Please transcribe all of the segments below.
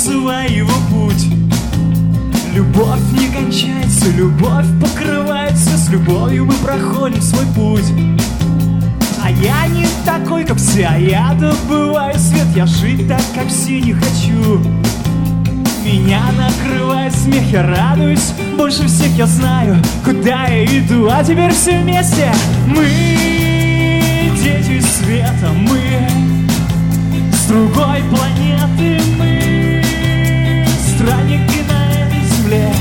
указывая его путь. Любовь не кончается, любовь покрывается, с любовью мы проходим свой путь. А я не такой, как все, а я добываю свет, я жить так, как все, не хочу. Меня накрывает смех, я радуюсь, больше всех я знаю, куда я иду. А теперь все вместе мы дети света, мы с другой планеты, мы странники на этой земле.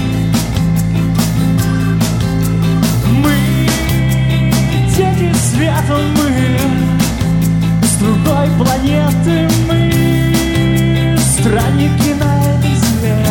Мы дети света, мы с другой планеты, мы странники на этой земле.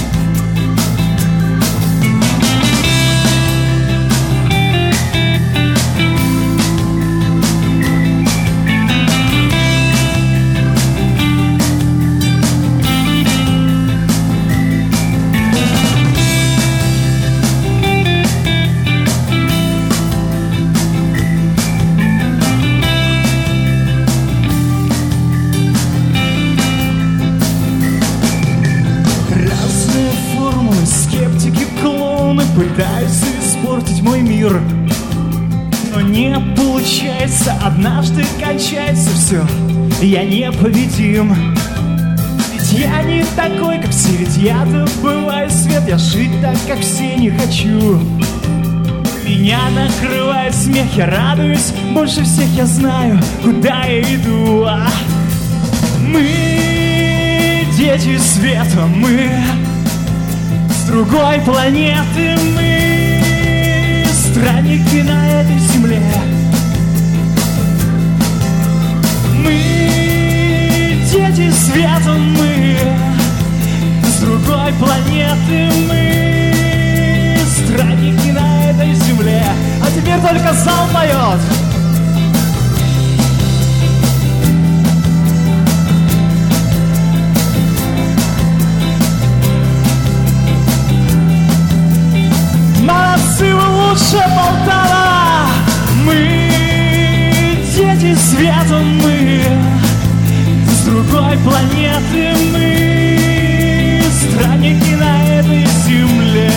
Пытаются испортить мой мир, но не получается, однажды кончается все, я непобедим. Ведь я не такой, как все, ведь я добываю свет, я жить так, как все, не хочу. Меня накрывает смех, я радуюсь, больше всех я знаю, куда я иду. Мы дети света, мы с другой планеты, мы странники на этой земле. Мы дети света, мы с другой планеты, мы странники на этой земле. А теперь только зал поет. Молодцы, вы лучше Полтава! Мы дети света, мы с другой планеты, мы странники на этой земле.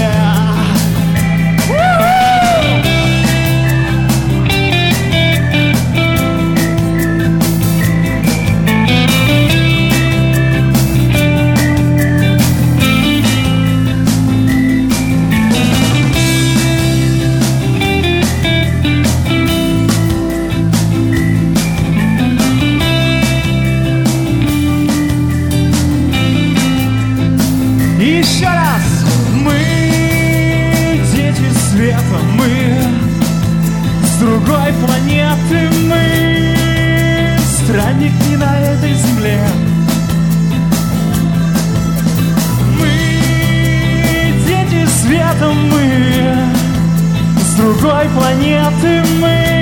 Еще раз! Мы дети света, мы с другой планеты, мы странники на этой земле. Мы дети света, мы с другой планеты, мы